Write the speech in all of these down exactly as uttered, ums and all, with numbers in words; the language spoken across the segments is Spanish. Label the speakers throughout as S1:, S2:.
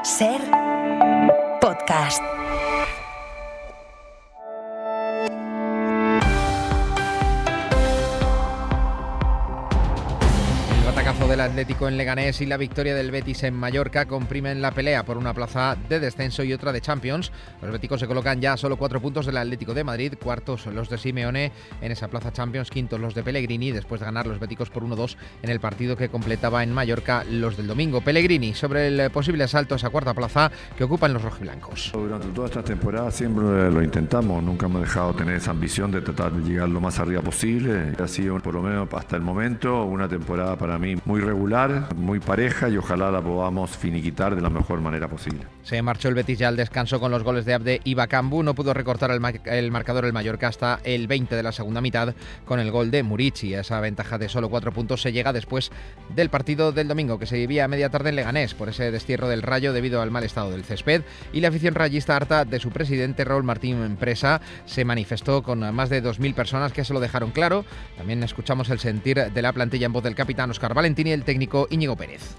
S1: Ser podcast.
S2: Del Atlético en Leganés y la victoria del Betis en Mallorca comprimen la pelea por una plaza de descenso y otra de Champions. Los béticos se colocan ya a solo cuatro puntos del Atlético de Madrid, cuartos los de Simeone en esa plaza Champions, quintos los de Pellegrini, después de ganar los béticos por uno dos en el partido que completaba en Mallorca los del domingo. Pellegrini sobre el posible asalto a esa cuarta plaza que ocupan los rojiblancos.
S3: Durante toda esta temporada siempre lo intentamos, nunca hemos dejado de tener esa ambición de tratar de llegar lo más arriba posible. Ha sido, por lo menos hasta el momento, una temporada para mí muy regular, muy pareja y ojalá la podamos finiquitar de la mejor manera posible.
S2: Se marchó el Betis ya al descanso con los goles de Abde y Bakambu. No pudo recortar el, ma- el marcador el Mallorca hasta el veinte de la segunda mitad con el gol de Murici. Esa ventaja de solo cuatro puntos se llega después del partido del domingo que se vivía a media tarde en Leganés por ese destierro del Rayo debido al mal estado del césped, y la afición rayista, harta de su presidente Raúl Martín Presa, se manifestó con más de dos mil personas que se lo dejaron claro. También escuchamos el sentir de la plantilla en voz del capitán Óscar Valentín y el técnico Íñigo Pérez.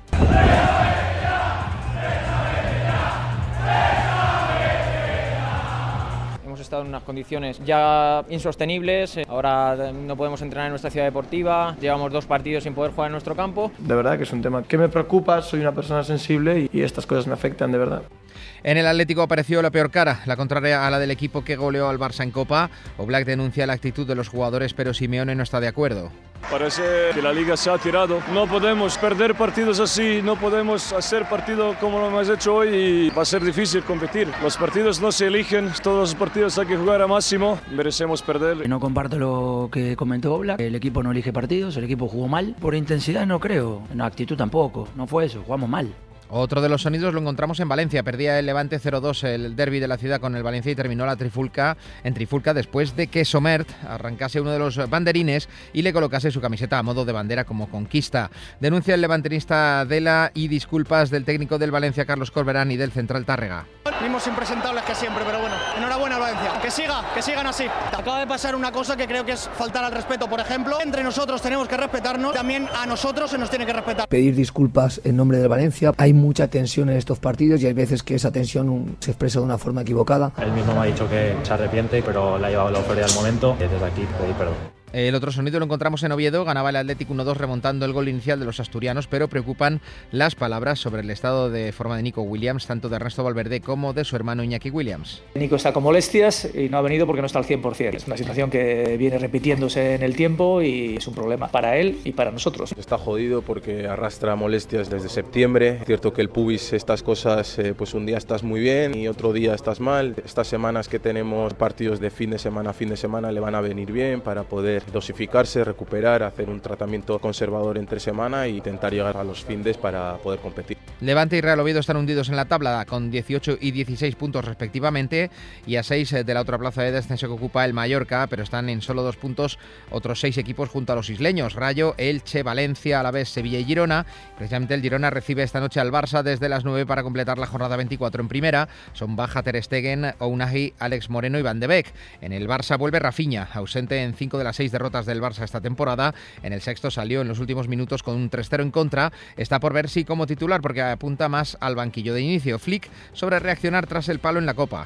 S4: Hemos estado en unas condiciones ya insostenibles, ahora no podemos entrenar en nuestra ciudad deportiva, llevamos dos partidos sin poder jugar en nuestro campo.
S5: De verdad que es un tema que me preocupa, soy una persona sensible y estas cosas me afectan de verdad.
S2: En el Atlético apareció la peor cara, la contraria a la del equipo que goleó al Barça en Copa. Oblak denuncia la actitud de los jugadores, pero Simeone no está de acuerdo.
S6: Parece que la liga se ha tirado. No podemos perder partidos así, no podemos hacer partido como lo hemos hecho hoy y va a ser difícil competir. Los partidos no se eligen, todos los partidos hay que jugar a máximo, merecemos perder.
S7: No comparto lo que comentó Oblak, el equipo no elige partidos, el equipo jugó mal. Por intensidad no creo, en actitud tampoco, no fue eso, jugamos mal.
S2: Otro de los sonidos lo encontramos en Valencia. Perdía el Levante cero dos el derbi de la ciudad con el Valencia y terminó la trifulca en trifulca después de que Somert arrancase uno de los banderines y le colocase su camiseta a modo de bandera como conquista. Denuncia el levantinista Dela y disculpas del técnico del Valencia Carlos Corberán y del central Tárrega.
S8: Mismos impresentables que siempre, pero bueno, enhorabuena al Valencia. Que siga, que sigan así. Acaba de pasar una cosa que creo que es faltar al respeto, por ejemplo. Entre nosotros tenemos que respetarnos, también a nosotros se nos tiene que respetar.
S9: Pedir disculpas en nombre del Valencia. Hay mucha tensión en estos partidos y hay veces que esa tensión se expresa de una forma equivocada.
S10: Él mismo me ha dicho que se arrepiente, pero le ha llevado la euforia al momento y desde aquí pedir perdón.
S2: El otro sonido lo encontramos en Oviedo. Ganaba el Atlético uno dos remontando el gol inicial de los asturianos, pero preocupan las palabras sobre el estado de forma de Nico Williams, tanto de Ernesto Valverde como de su hermano Iñaki Williams.
S11: Nico está con molestias y no ha venido porque no está al cien por ciento. Es una situación que viene repitiéndose en el tiempo y es un problema para él y para nosotros.
S12: Está jodido porque arrastra molestias desde septiembre. Es cierto que el pubis, estas cosas, eh, pues un día estás muy bien y otro día estás mal. Estas semanas que tenemos partidos de fin de semana a fin de semana le van a venir bien para poder dosificarse, recuperar, hacer un tratamiento conservador entre semana e intentar llegar a los findes para poder competir.
S2: Levante y Real Oviedo están hundidos en la tabla con dieciocho y dieciséis puntos respectivamente y a seis de la otra plaza de descenso que ocupa el Mallorca, pero están en solo dos puntos otros seis equipos junto a los isleños: Rayo, Elche, Valencia, Alavés, Sevilla y Girona. Precisamente el Girona recibe esta noche al Barça desde las nueve para completar la jornada veinticuatro en primera. Son baja Ter Stegen, Ounahi, Alex Moreno y Van de Beek. En el Barça vuelve Rafinha, ausente en cinco de las seis derrotas del Barça esta temporada. En el sexto salió en los últimos minutos con un tres cero en contra. Está por ver si como titular, porque apunta más al banquillo de inicio. Flick sobre reaccionar tras el palo en la Copa.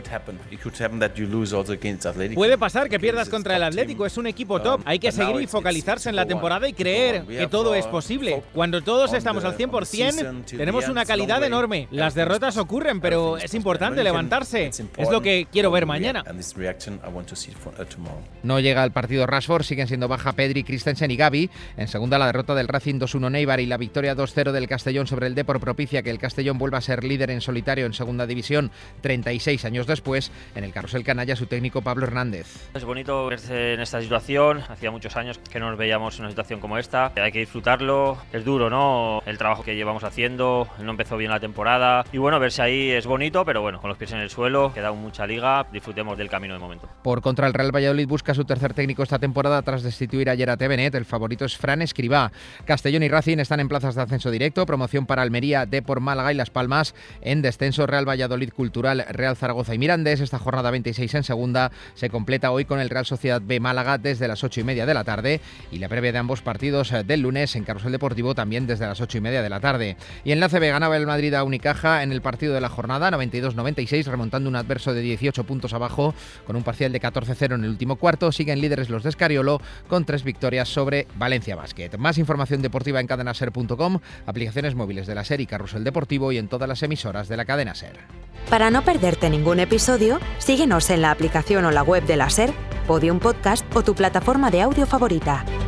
S13: Puede pasar que pierdas contra el Atlético, es un equipo top. Hay que seguir y focalizarse en la temporada y creer que todo es posible. Cuando todos estamos al cien por ciento, tenemos una calidad enorme. Las derrotas ocurren, pero es importante levantarse. Es lo que quiero ver mañana.
S2: No llega al partido Rashford, siguen siendo baja Pedri, Christensen y Gavi. En segunda, la derrota del Racing dos uno Neibar y la victoria dos cero del Castellón sobre el Depor propicia que el Castellón vuelva a ser líder en solitario en segunda división treinta y seis años después. En el carrusel canalla, su técnico Pablo Hernández.
S14: Es bonito verse en esta situación. Hacía muchos años que no nos veíamos en una situación como esta. Hay que disfrutarlo. Es duro, ¿no? El trabajo que llevamos haciendo. No empezó bien la temporada. Y bueno, verse ahí es bonito, pero bueno, con los pies en el suelo. Queda mucha liga. Disfrutemos del camino de momento.
S2: Por contra, el Real Valladolid busca su tercer técnico esta temporada tras destituir ayer a Tevenet. El favorito es Fran Escribá. Castellón y Racing están en plazas de ascenso directo. Promoción para Almería, Depor, Málaga y Las Palmas. En descenso, Real Valladolid, Cultural, Real Zaragoza Zaragoza y Mirandés. Esta jornada veintiséis en segunda se completa hoy con el Real Sociedad B Málaga desde las ocho y media de la tarde y la previa de ambos partidos del lunes en Carrusel Deportivo también desde las ocho y media de la tarde. Y en la A C B ganaba el Madrid a Unicaja en el partido de la jornada noventa y dos noventa y seis, remontando un adverso de dieciocho puntos abajo con un parcial de catorce cero en el último cuarto. Siguen líderes los de Escariolo con tres victorias sobre Valencia Basket. Más información deportiva en cadena ser punto com, aplicaciones móviles de la SER y Carrusel Deportivo y en todas las emisoras de la cadena SER.
S1: Para no perderte ningún episodio, síguenos en la aplicación o la web de la SER, Podium Podcast o tu plataforma de audio favorita.